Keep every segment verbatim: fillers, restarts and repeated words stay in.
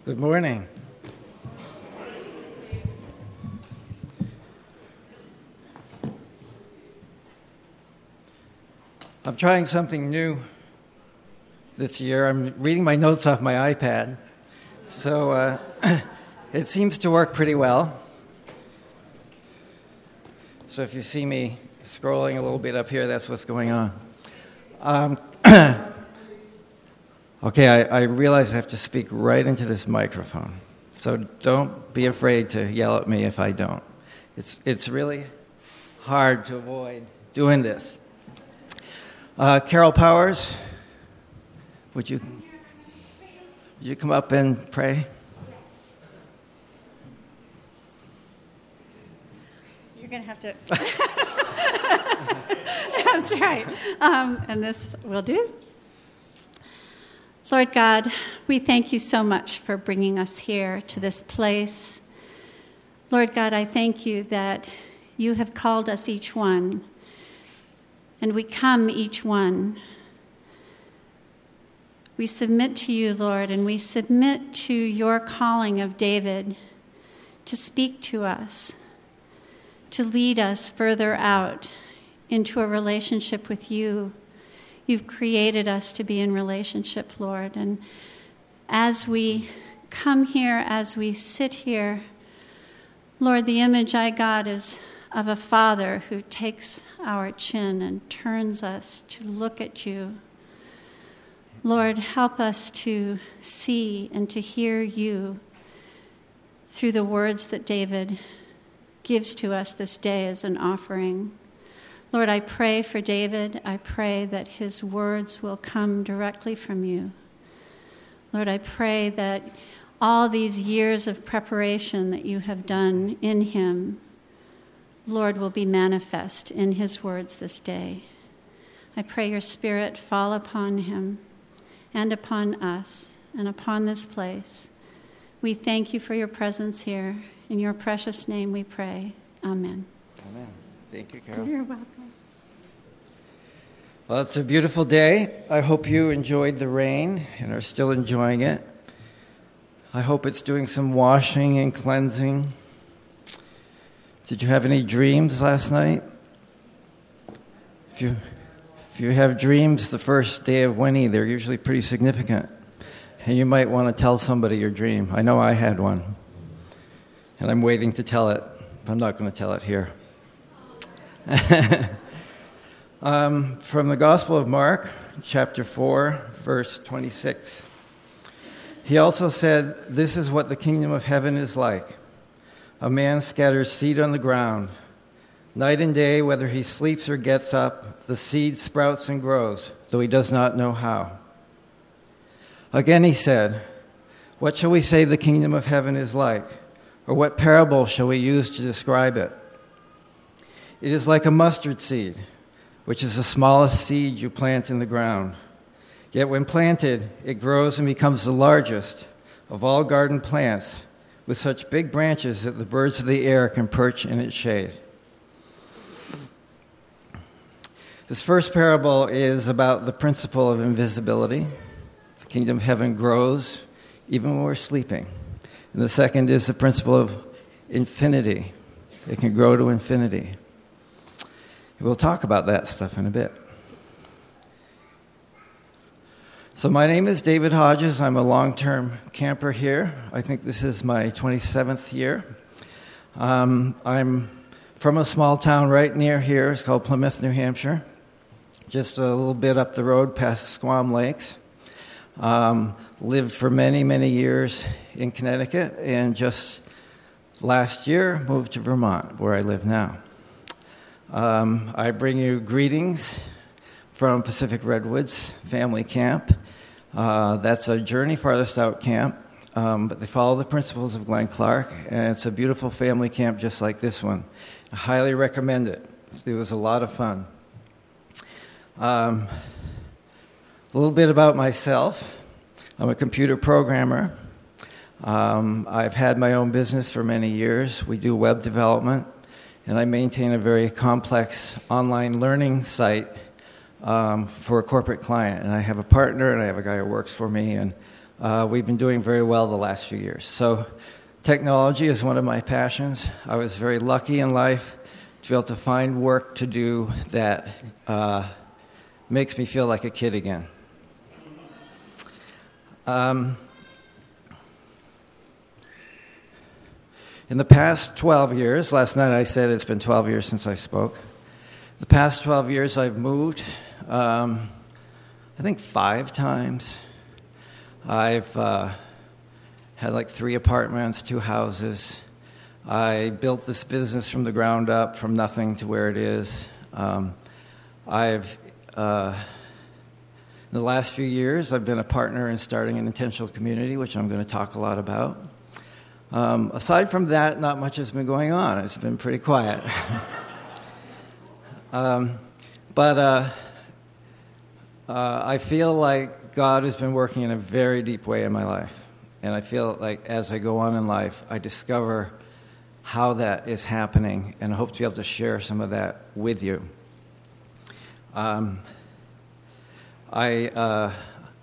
Good morning. I'm trying something new this year. I'm reading my notes off my iPad, so uh, it seems to work pretty well. So if you see me scrolling a little bit up here, that's what's going on. Um, okay, I, I realize I have to speak right into this microphone, so don't be afraid to yell at me if I don't. It's it's really hard to avoid doing this. Uh, Carol Powers, would you would you come up and pray? You're going to have to... That's right. Um, and this will do. Lord God, we thank you so much for bringing us here to this place. Lord God, I thank you that you have called us each one, and we come each one. We submit to you, Lord, and we submit to your calling of David to speak to us, to lead us further out into a relationship with you. You've created us to be in relationship, Lord. And as we come here, as we sit here, Lord, the image I got is of a father who takes our chin and turns us to look at you. Lord, help us to see and to hear you through the words that David gives to us this day as an offering. Lord, I pray for David. I pray that his words will come directly from you. Lord, I pray that all these years of preparation that you have done in him, Lord, will be manifest in his words this day. I pray your Spirit fall upon him and upon us and upon this place. We thank you for your presence here. In your precious name we pray. Amen. Amen. Thank you, Carol. You're welcome. Well, it's a beautiful day. I hope you enjoyed the rain and are still enjoying it. I hope it's doing some washing and cleansing. Did you have any dreams last night? If you if you have dreams the first day of Winnie, they're usually pretty significant. And you might want to tell somebody your dream. I know I had one. And I'm waiting to tell it, but I'm not going to tell it here. um, from the Gospel of Mark, chapter four, verse twenty-six. He also said, "This is what the kingdom of heaven is like. A man scatters seed on the ground. Night and day, whether he sleeps or gets up, the seed sprouts and grows, though he does not know how." Again he said, "What shall we say the kingdom of heaven is like? Or what parable shall we use to describe it? It is like a mustard seed, which is the smallest seed you plant in the ground. Yet when planted, it grows and becomes the largest of all garden plants, with such big branches that the birds of the air can perch in its shade." This first parable is about the principle of invisibility. The kingdom of heaven grows even when we're sleeping. And the second is the principle of infinity. It can grow to infinity. We'll talk about that stuff in a bit. So my name is David Hodges. I'm a long-term camper here. I think this is my twenty-seventh year. Um, I'm from a small town right near here. It's called Plymouth, New Hampshire. Just a little bit up the road past Squam Lakes. Um, lived for many, many years in Connecticut, and just last year moved to Vermont, where I live now. Um, I bring you greetings from Pacific Redwoods Family Camp. Uh, that's a Journey Farthest Out camp, um, but they follow the principles of Glenn Clark, and it's a beautiful family camp just like this one. I highly recommend it. It was a lot of fun. Um, a little bit about myself. I'm a computer programmer. Um, I've had my own business for many years. We do web development, and I maintain a very complex online learning site um, for a corporate client. And I have a partner, and I have a guy who works for me, and uh, we've been doing very well the last few years. So technology is one of my passions. I was very lucky in life to be able to find work to do that uh, makes me feel like a kid again. Um, in the past twelve years, last night I said it's been twelve years since I spoke. The past twelve years I've moved, um, I think five times. I've uh, had like three apartments, two houses. I built this business from the ground up, from nothing to where it is. Um, I've, uh, in the last few years, I've been a partner in starting an intentional community, which I'm going to talk a lot about. Um, aside from that, not much has been going on. It's been pretty quiet. um, but uh, uh, I feel like God has been working in a very deep way in my life. And I feel like as I go on in life, I discover how that is happening, and I hope to be able to share some of that with you. Um, I, uh,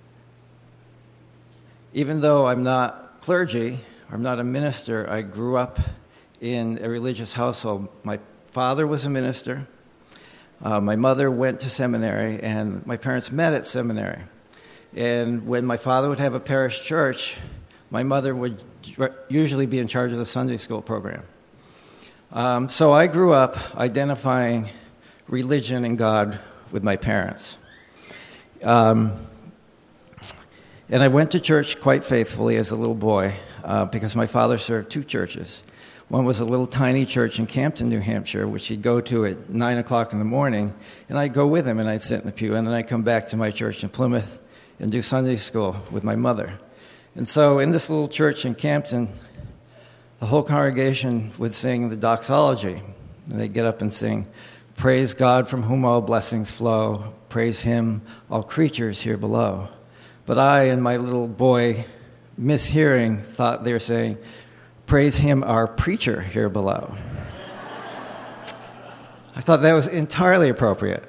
even though I'm not clergy, I'm not a minister, I grew up in a religious household. My father was a minister. Uh, my mother went to seminary, and my parents met at seminary. And when my father would have a parish church, my mother would usually be in charge of the Sunday school program. Um, so I grew up identifying religion and God with my parents. Um, and I went to church quite faithfully as a little boy uh, because my father served two churches. One was a little tiny church in Campton, New Hampshire, which he'd go to at nine o'clock in the morning, and I'd go with him, and I'd sit in the pew, and then I'd come back to my church in Plymouth and do Sunday school with my mother. And so in this little church in Campton, the whole congregation would sing the doxology. And they'd get up and sing, "Praise God from whom all blessings flow. Praise him, all creatures here below." But I and my little boy, mishearing, thought they were saying, "Praise him, our preacher here below." I thought that was entirely appropriate.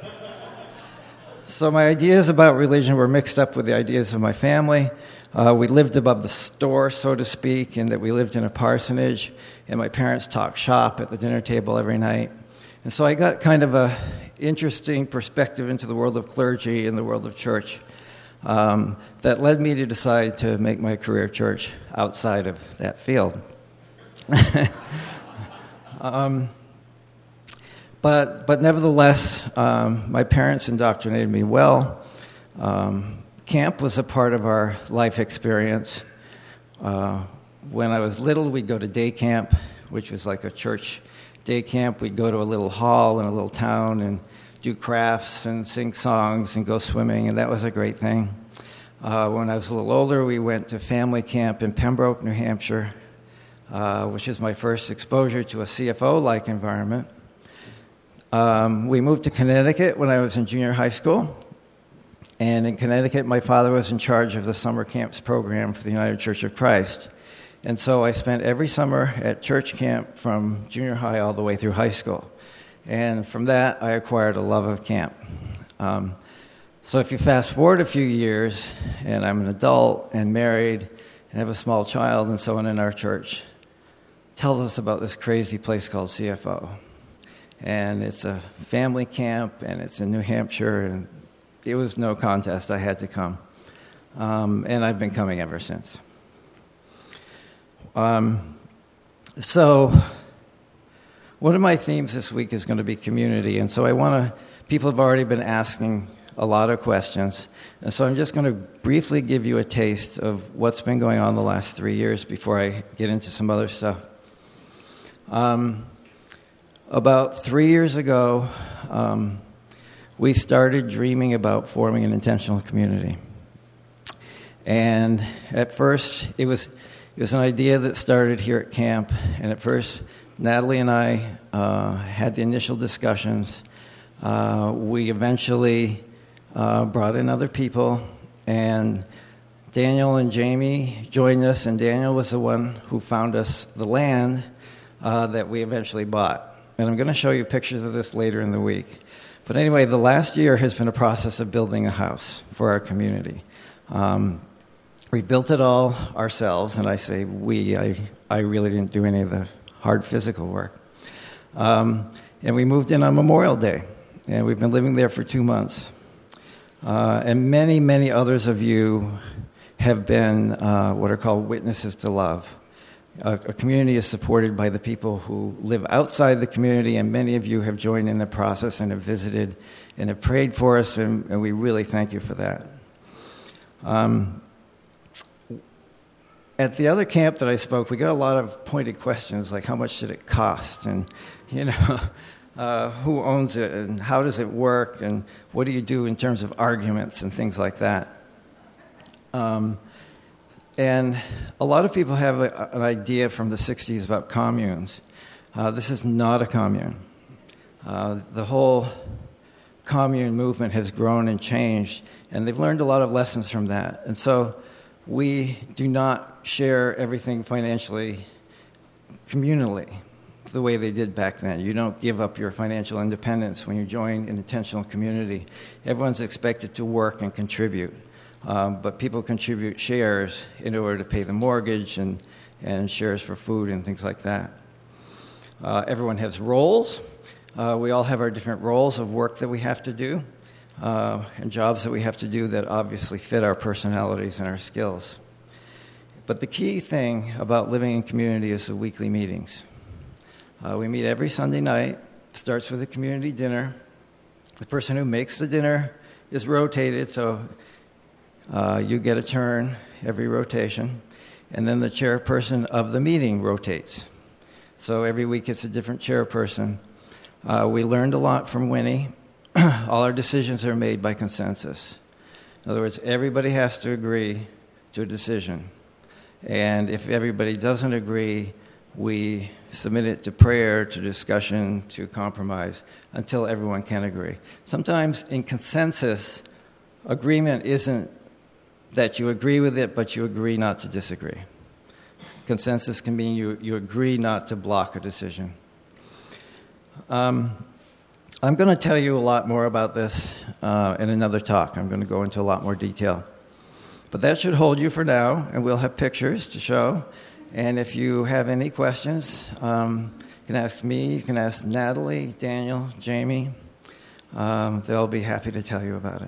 So my ideas about religion were mixed up with the ideas of my family. Uh, we lived above the store, so to speak, in that we lived in a parsonage, and my parents talked shop at the dinner table every night. And so I got kind of a interesting perspective into the world of clergy and the world of church um, that led me to decide to make my career church outside of that field. um, but but nevertheless, um, my parents indoctrinated me well. Um, Camp was a part of our life experience. Uh, when I was little, we'd go to day camp, which was like a church day camp. We'd go to a little hall in a little town and do crafts and sing songs and go swimming, and that was a great thing. Uh, when I was a little older, we went to family camp in Pembroke, New Hampshire, uh, which is my first exposure to a C F O-like environment. Um, we moved to Connecticut when I was in junior high school. And in Connecticut, my father was in charge of the summer camps program for the United Church of Christ. And so I spent every summer at church camp from junior high all the way through high school. And from that, I acquired a love of camp. Um, so if you fast forward a few years, and I'm an adult and married and have a small child, and someone in our church tells us about this crazy place called C F O. And it's a family camp, and it's in New Hampshire, and it was no contest. I had to come. Um, and I've been coming ever since. Um, so one of my themes this week is going to be community. And so I want to, people have already been asking a lot of questions. And so I'm just going to briefly give you a taste of what's been going on the last three years before I get into some other stuff. Um, about three years ago, um, we started dreaming about forming an intentional community. And at first, it was it was an idea that started here at camp. And at first, Natalie and I uh, had the initial discussions. Uh, we eventually uh, brought in other people, and Daniel and Jamie joined us, and Daniel was the one who found us the land uh, that we eventually bought. And I'm going to show you pictures of this later in the week. But anyway, the last year has been a process of building a house for our community. Um, We built it all ourselves, and I say we, I, I really didn't do any of the hard physical work. Um, and we moved in on Memorial Day, and we've been living there for two months. Uh, and many, many others of you have been uh, what are called witnesses to love. A, a community is supported by the people who live outside the community, and many of you have joined in the process and have visited and have prayed for us, and, and we really thank you for that. Um, At the other camp that I spoke, we got a lot of pointed questions, like how much did it cost, and you know, uh, who owns it, and how does it work, and what do you do in terms of arguments and things like that. Um, and a lot of people have a, an idea from the sixties about communes. Uh, this is not a commune. Uh, the whole commune movement has grown and changed, and they've learned a lot of lessons from that. And so we do not share everything financially communally the way they did back then. You don't give up your financial independence when you join an intentional community. Everyone's expected to work and contribute, um, but people contribute shares in order to pay the mortgage and, and shares for food and things like that. Uh, everyone has roles. Uh, we all have our different roles of work that we have to do. Uh, and jobs that we have to do that obviously fit our personalities and our skills. But the key thing about living in community is the weekly meetings. Uh, we meet every Sunday night. It starts with a community dinner. The person who makes the dinner is rotated, so uh, you get a turn every rotation. And then the chairperson of the meeting rotates. So every week it's a different chairperson. Uh, we learned a lot from Winnie. All our decisions are made by consensus. In other words, everybody has to agree to a decision. And if everybody doesn't agree, we submit it to prayer, to discussion, to compromise, until everyone can agree. Sometimes in consensus, agreement isn't that you agree with it, but you agree not to disagree. Consensus can mean you, you agree not to block a decision. Um, I'm going to tell you a lot more about this uh, in another talk. I'm going to go into a lot more detail. But that should hold you for now, and we'll have pictures to show. And if you have any questions, um, you can ask me, you can ask Natalie, Daniel, Jamie. Um, they'll be happy to tell you about it.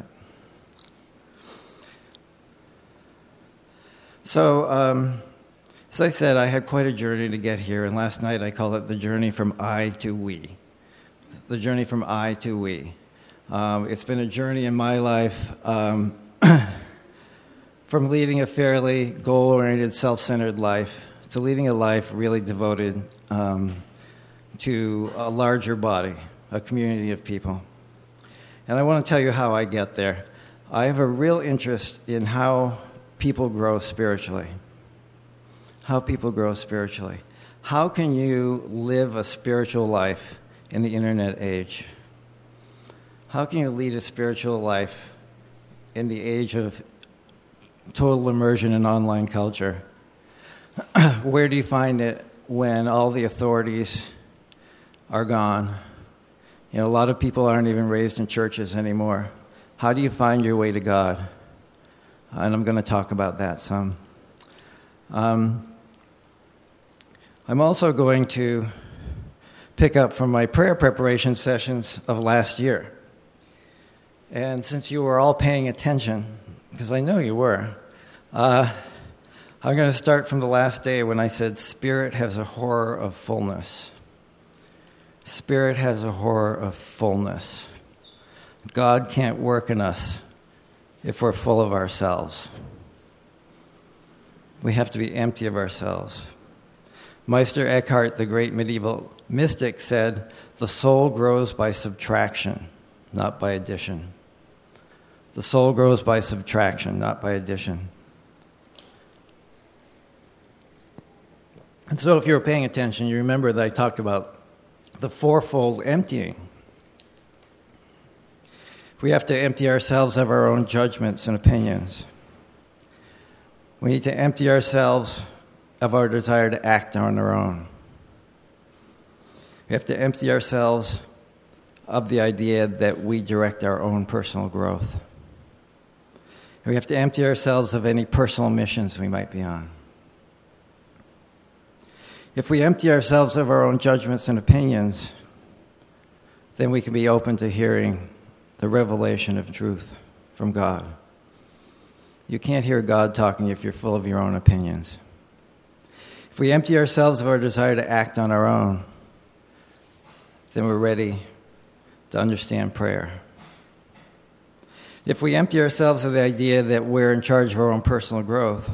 So, um, as I said, I had quite a journey to get here, and last night I called it the journey from I to we. The journey from I to we. Um, it's been a journey in my life um, from leading a fairly goal-oriented, self-centered life to leading a life really devoted um, to a larger body, a community of people. And I want to tell you how I get there. I have a real interest in how people grow spiritually. How people grow spiritually. How can you live a spiritual life in the internet age? How can you lead a spiritual life in the age of total immersion in online culture? Where do you find it when all the authorities are gone? You know, a lot of people aren't even raised in churches anymore. How do you find your way to God? And I'm going to talk about that some. Um, I'm also going to pick up from my prayer preparation sessions of last year. And since you were all paying attention, because I know you were, uh, I'm going to start from the last day when I said, Spirit has a horror of fullness. Spirit has a horror of fullness. God can't work in us if we're full of ourselves. We have to be empty of ourselves. Meister Eckhart, the great medieval mystic, said, the soul grows by subtraction, not by addition. The soul grows by subtraction, not by addition. And so if you were paying attention, you remember that I talked about the fourfold emptying. We have to empty ourselves of our own judgments and opinions. We need to empty ourselves of our desire to act on our own. We have to empty ourselves of the idea that we direct our own personal growth. We have to empty ourselves of any personal missions we might be on. If we empty ourselves of our own judgments and opinions, then we can be open to hearing the revelation of truth from God. You can't hear God talking if you're full of your own opinions. If we empty ourselves of our desire to act on our own, then we're ready to understand prayer. If we empty ourselves of the idea that we're in charge of our own personal growth,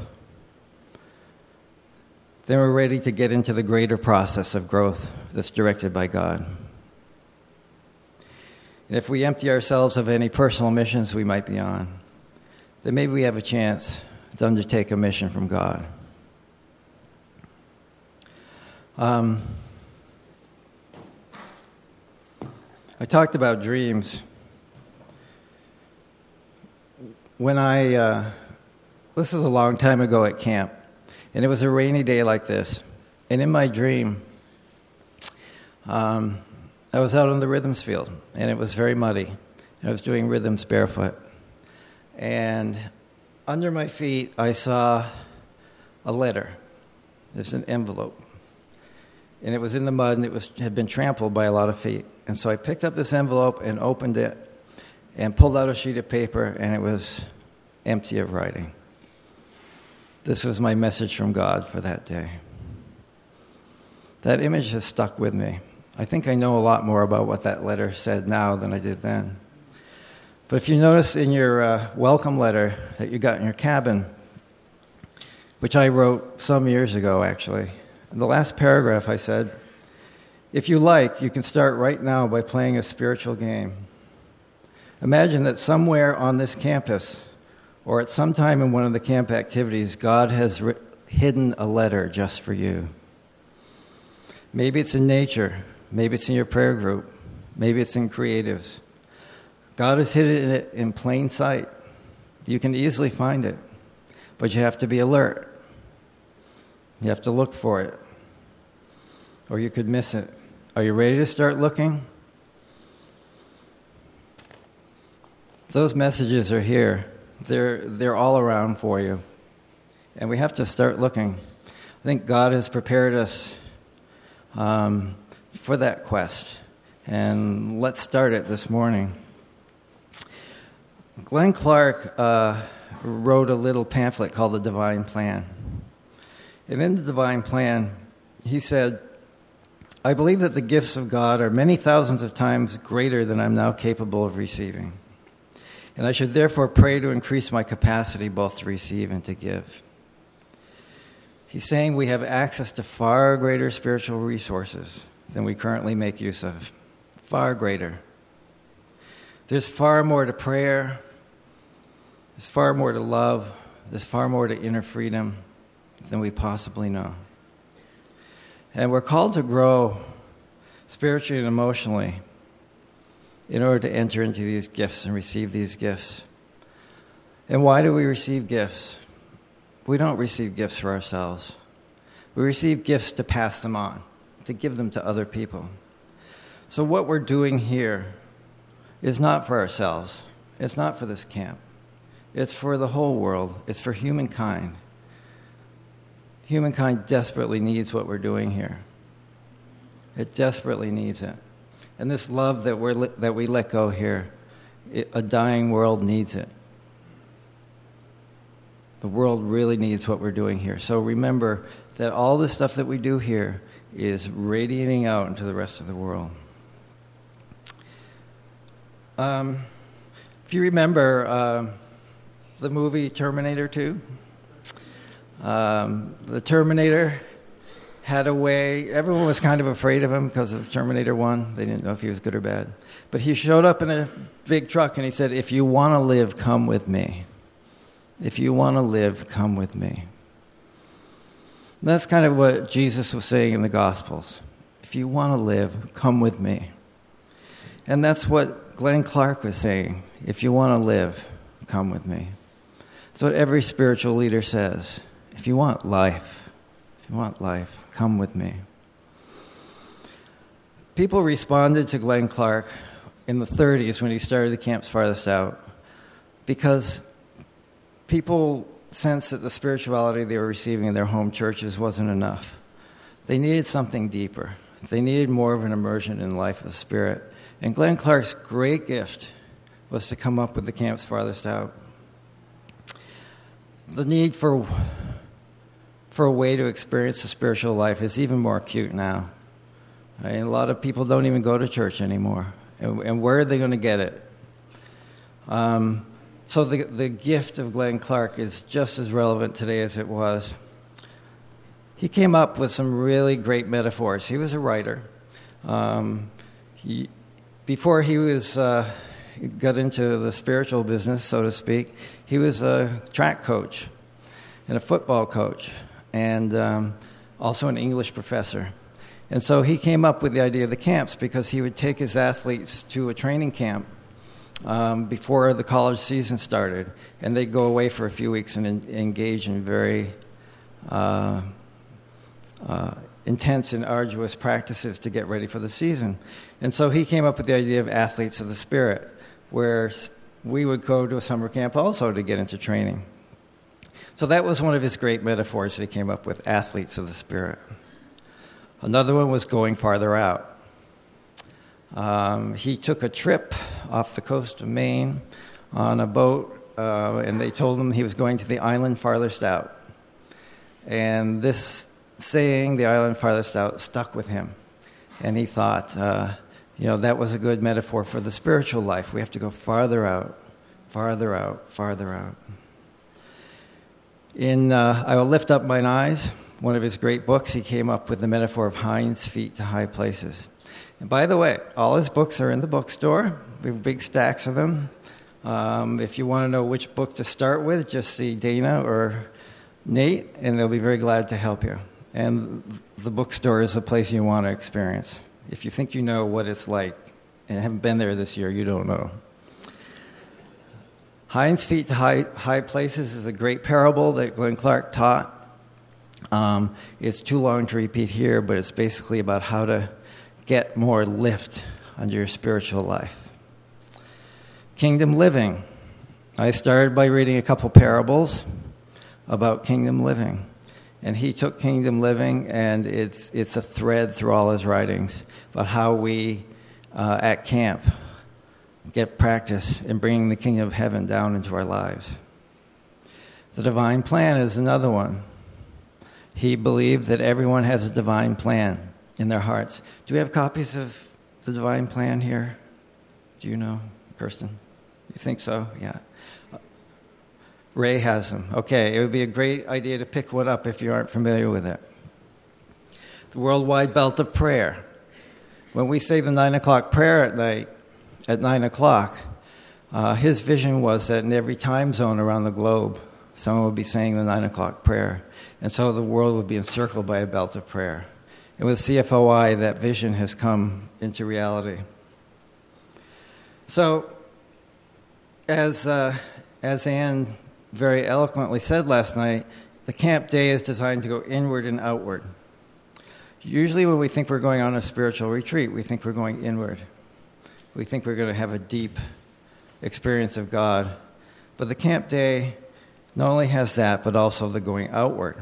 then we're ready to get into the greater process of growth that's directed by God. And if we empty ourselves of any personal missions we might be on, then maybe we have a chance to undertake a mission from God. Um, I talked about dreams. When I, uh, this was a long time ago at camp, and it was a rainy day like this, and in my dream, um, I was out on the rhythms field, and it was very muddy, and I was doing rhythms barefoot, and under my feet, I saw a letter. There's an envelope, and it was in the mud, and it was had been trampled by a lot of feet, and so I picked up this envelope and opened it, and pulled out a sheet of paper, and it was empty of writing. This was my message from God for that day. That image has stuck with me. I think I know a lot more about what that letter said now than I did then. But if you notice in your uh, welcome letter that you got in your cabin, which I wrote some years ago, actually, in the last paragraph I said, if you like, you can start right now by playing a spiritual game. Imagine that somewhere on this campus, or at some time in one of the camp activities, God has ri- hidden a letter just for you. Maybe it's in nature. Maybe it's in your prayer group. Maybe it's in creatives. God has hidden it in plain sight. You can easily find it, but you have to be alert. You have to look for it, or you could miss it. Are you ready to start looking? Those messages are here. They're, they're all around for you. And we have to start looking. I think God has prepared us um, for that quest. And let's start it this morning. Glenn Clark uh, wrote a little pamphlet called The Divine Plan. And in The Divine Plan, he said, I believe that the gifts of God are many thousands of times greater than I'm now capable of receiving. And I should therefore pray to increase my capacity both to receive and to give. He's saying we have access to far greater spiritual resources than we currently make use of. Far greater. There's far more to prayer. There's far more to love. There's far more to inner freedom than we possibly know. And we're called to grow spiritually and emotionally in order to enter into these gifts and receive these gifts. And why do we receive gifts? We don't receive gifts for ourselves. We receive gifts to pass them on, to give them to other people. So what we're doing here is not for ourselves. It's not for this camp. It's for the whole world. It's for humankind. Humankind desperately needs what we're doing here. It desperately needs it. And this love that we're that we let go here, it, a dying world needs it. The world really needs what we're doing here. So remember that all the stuff that we do here is radiating out into the rest of the world. Um, if you remember uh, the movie Terminator two, um, the Terminator had a way, everyone was kind of afraid of him because of Terminator one. They didn't know if he was good or bad. But he showed up in a big truck and he said, if you want to live, come with me. If you want to live, come with me. And that's kind of what Jesus was saying in the Gospels. If you want to live, come with me. And that's what Glenn Clark was saying. If you want to live, come with me. That's what every spiritual leader says. If you want life, if you want life, come with me. People responded to Glenn Clark in the thirties when he started the Camps Farthest Out because people sensed that the spirituality they were receiving in their home churches wasn't enough. They needed something deeper. They needed more of an immersion in the life of the Spirit. And Glenn Clark's great gift was to come up with the Camps Farthest Out. The need for, for a way to experience the spiritual life is even more acute now. I mean, a lot of people don't even go to church anymore. And, and where are they going to get it? Um, so the, the gift of Glenn Clark is just as relevant today as it was. He came up with some really great metaphors. He was a writer. Um, he, before he was uh, got into the spiritual business, so to speak, he was a track coach and a football coach and um, also an English professor. And so he came up with the idea of the camps because he would take his athletes to a training camp um, before the college season started, and they'd go away for a few weeks and en- engage in very uh, uh, intense and arduous practices to get ready for the season. And so he came up with the idea of athletes of the spirit, where we would go to a summer camp also to get into training. So that was one of his great metaphors that he came up with, athletes of the spirit. Another one was going farther out. Um, he took a trip off the coast of Maine on a boat, uh, and they told him he was going to the island farthest out. And this saying, the island farthest out, stuck with him. And he thought, uh, you know, that was a good metaphor for the spiritual life. We have to go farther out, farther out, farther out. In uh, I Will Lift Up Mine Eyes, one of his great books, he came up with the metaphor of hinds feet to high places. And by the way, all his books are in the bookstore. We have big stacks of them. Um, if you want to know which book to start with, just see Dana or Nate, and they'll be very glad to help you. And the bookstore is a place you want to experience. If you think you know what it's like and haven't been there this year, you don't know. Hinds feet to high, high places is a great parable that Glenn Clark taught. Um, it's too long to repeat here, but it's basically about how to get more lift under your spiritual life. Kingdom living. I started by reading a couple parables about kingdom living. And he took kingdom living, and it's it's a thread through all his writings about how we, uh, at camp, get practice in bringing the kingdom of heaven down into our lives. The divine plan is another one. He believed that everyone has a divine plan in their hearts. Do we have copies of the divine plan here? Do you know, Kirsten? You think so? Yeah. Ray has them. Okay, it would be a great idea to pick one up if you aren't familiar with it. The Worldwide Belt of Prayer. When we say the nine o'clock prayer at night, at nine o'clock, uh, his vision was that in every time zone around the globe, someone would be saying the nine o'clock prayer. And so the world would be encircled by a belt of prayer. And with C F O I, that vision has come into reality. So, as uh, as Anne very eloquently said last night, the camp day is designed to go inward and outward. Usually when we think we're going on a spiritual retreat, we think we're going inward. We think we're going to have a deep experience of God. But the camp day not only has that, but also the going outward.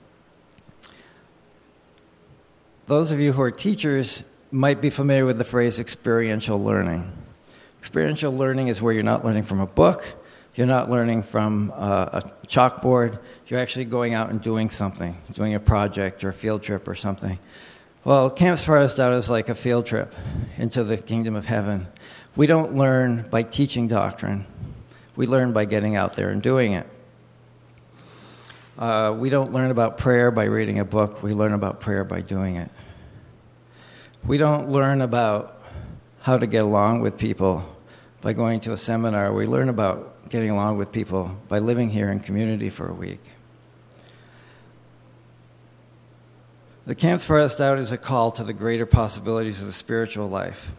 Those of you who are teachers might be familiar with the phrase experiential learning. Experiential learning is where you're not learning from a book, you're not learning from uh, a chalkboard, you're actually going out and doing something, doing a project or a field trip or something. Well, Camps Farthest Out is like a field trip into the kingdom of heaven. We don't learn by teaching doctrine. We learn by getting out there and doing it. Uh, we don't learn about prayer by reading a book. We learn about prayer by doing it. We don't learn about how to get along with people by going to a seminar. We learn about getting along with people by living here in community for a week. The Camps Farthest Out is a call to the greater possibilities of the spiritual life.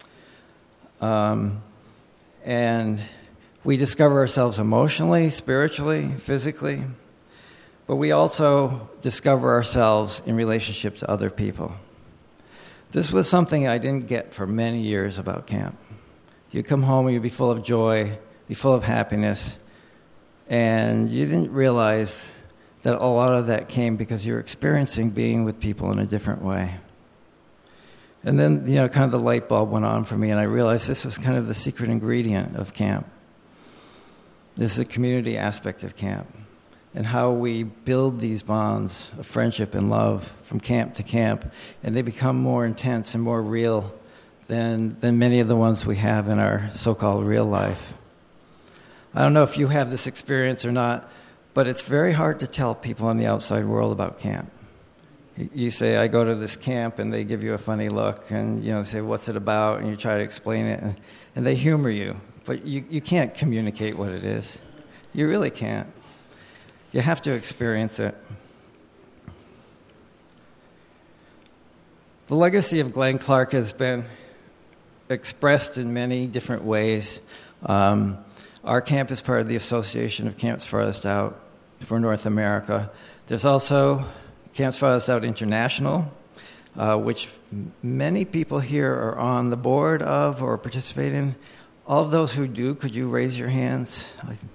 Um, and we discover ourselves emotionally, spiritually, physically, but we also discover ourselves in relationship to other people. This was something I didn't get for many years about camp. You'd come home and you'd be full of joy, be full of happiness, And you didn't realize that a lot of that came because you're experiencing being with people in a different way. And then, you know, kind of the light bulb went on for me, and I realized this was kind of the secret ingredient of camp. This is a community aspect of camp, and how we build these bonds of friendship and love from camp to camp, and they become more intense and more real than, than many of the ones we have in our so-called real life. I don't know if you have this experience or not, but it's very hard to tell people in the outside world about camp. You say, I go to this camp, and they give you a funny look, and you know, say, what's it about? And you try to explain it, and, and they humor you. But you, you can't communicate what it is. You really can't. You have to experience it. The legacy of Glenn Clark has been expressed in many different ways. Um, our camp is part of the Association of Camps Farthest Out for North America. There's also Camps Farthest Out International, uh, which many people here are on the board of or participate in. All of those who do, could you raise your hands?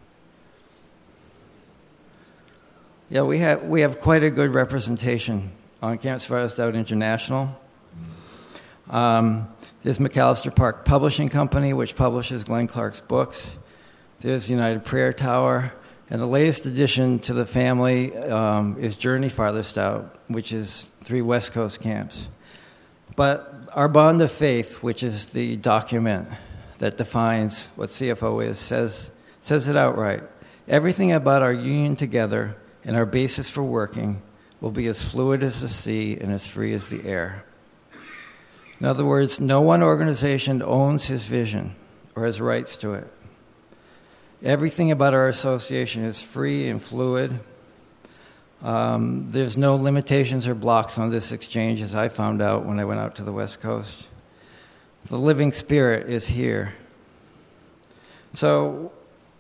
Yeah, we have we have quite a good representation on Camps Farthest Out International. Um, there's McAllister Park Publishing Company, which publishes Glenn Clark's books. There's United Prayer Tower. And the latest addition to the family um, is Journey Farthest Out, which is three West Coast camps. But our bond of faith, which is the document that defines what C F O is, says, says it outright. Everything about our union together and our basis for working will be as fluid as the sea and as free as the air. In other words, no one organization owns his vision or has rights to it. Everything about our association is free and fluid. Um, there's no limitations or blocks on this exchange, as I found out when I went out to the West Coast. The living spirit is here. So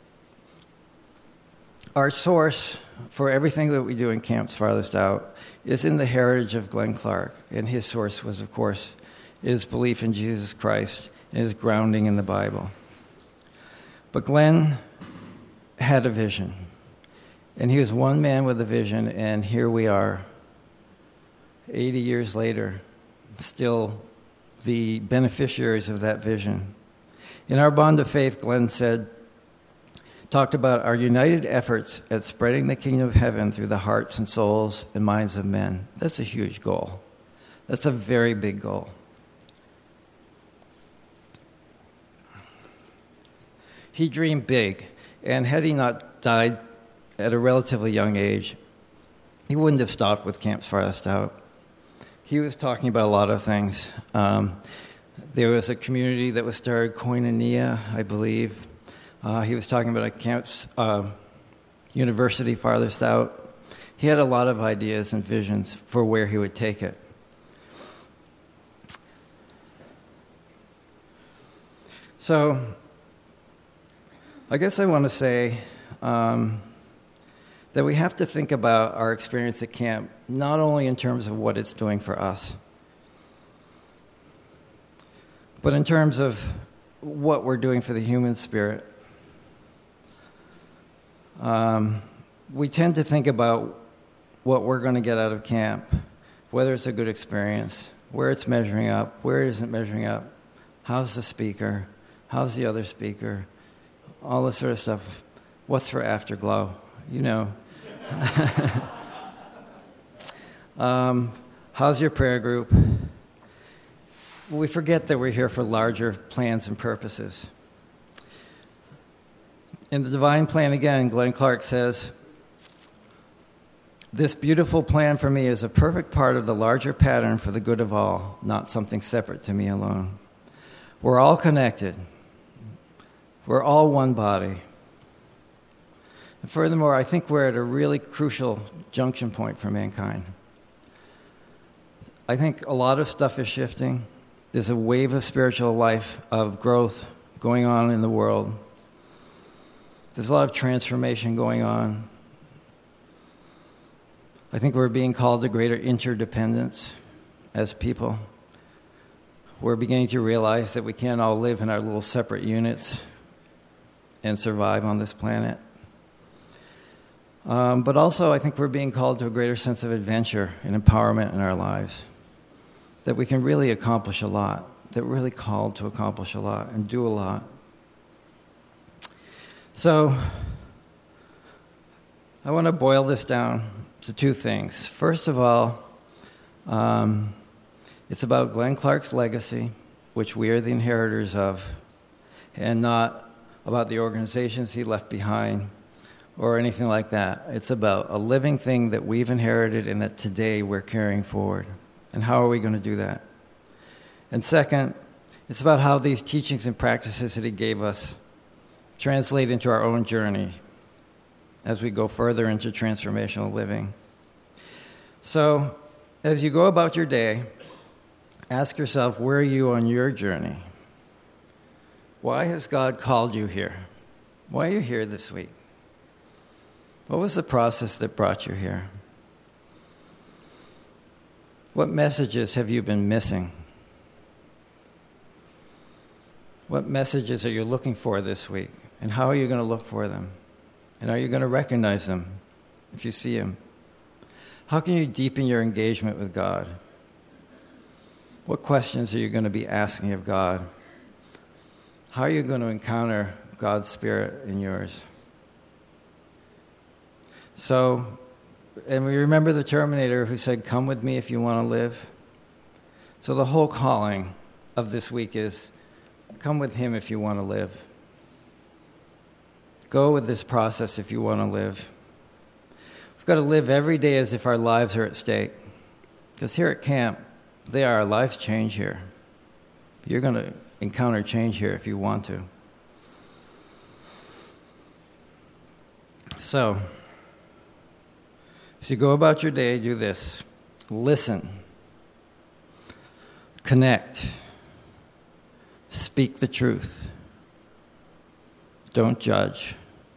our source for everything that we do in Camps Farthest Out is in the heritage of Glenn Clark, and his source was, of course, his belief in Jesus Christ and his grounding in the Bible. But Glenn had a vision, and he was one man with a vision, and here we are, eighty years later, still the beneficiaries of that vision. In our bond of faith, Glenn said, talked about our united efforts at spreading the kingdom of heaven through the hearts and souls and minds of men. That's a huge goal. That's a very big goal. He dreamed big, and had he not died at a relatively young age, he wouldn't have stopped with Camps Farthest Out. He was talking about a lot of things. Um, there was a community that was started, Koinonia, I believe. Uh, he was talking about a camps, uh, university farthest out. He had a lot of ideas and visions for where he would take it. So, I guess I want to say um, that we have to think about our experience at camp not only in terms of what it's doing for us, but in terms of what we're doing for the human spirit. Um, we tend to think about what we're going to get out of camp, whether it's a good experience, where it's measuring up, where it isn't measuring up, how's the speaker, how's the other speaker, all this sort of stuff. What's for afterglow? You know. um, how's your prayer group? We forget that we're here for larger plans and purposes. In the divine plan, again, Glenn Clark says, this beautiful plan for me is a perfect part of the larger pattern for the good of all, not something separate to me alone. We're all connected. We're all one body. And furthermore, I think we're at a really crucial junction point for mankind. I think a lot of stuff is shifting. There's a wave of spiritual life, of growth going on in the world. There's a lot of transformation going on. I think we're being called to greater interdependence as people. We're beginning to realize that we can't all live in our little separate units and survive on this planet. Um, but also, I think we're being called to a greater sense of adventure and empowerment in our lives, that we can really accomplish a lot, that we're really called to accomplish a lot and do a lot. So, I want to boil this down to two things. First of all, um, it's about Glenn Clark's legacy, which we are the inheritors of, and not about the organizations he left behind or anything like that. It's about a living thing that we've inherited and that today we're carrying forward. And how are we going to do that? And second, it's about how these teachings and practices that he gave us translate into our own journey as we go further into transformational living. So, as you go about your day, ask yourself, where are you on your journey? Why has God called you here? Why are you here this week? What was the process that brought you here? What messages have you been missing? What messages are you looking for this week? And how are you going to look for them? And are you going to recognize them if you see them? How can you deepen your engagement with God? What questions are you going to be asking of God? How are you going to encounter God's Spirit in yours? So, and we remember the Terminator who said, "Come with me if you want to live." So the whole calling of this week is, come with him if you want to live. Go with this process if you want to live. We've got to live every day as if our lives are at stake. Because here at camp, they are, our lives change here. You're going to encounter change here if you want to. So, as you go about your day, do this. Listen. Connect. Speak the truth. Don't judge.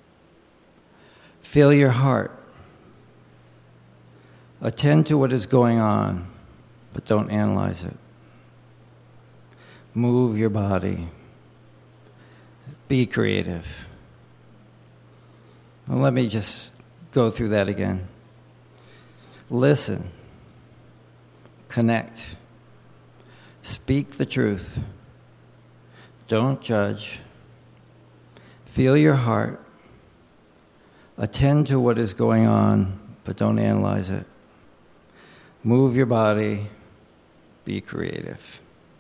Feel your heart. Attend to what is going on, but don't analyze it. Move your body. Be creative. Well, let me just go through that again. Listen. Connect. Speak the truth. Don't judge. Feel your heart. Attend to what is going on, but don't analyze it. Move your body. Be creative.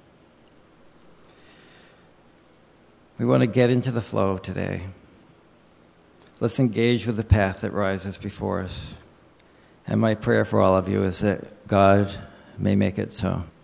We want to get into the flow today. Let's engage with the path that rises before us. And my prayer for all of you is that God may make it so.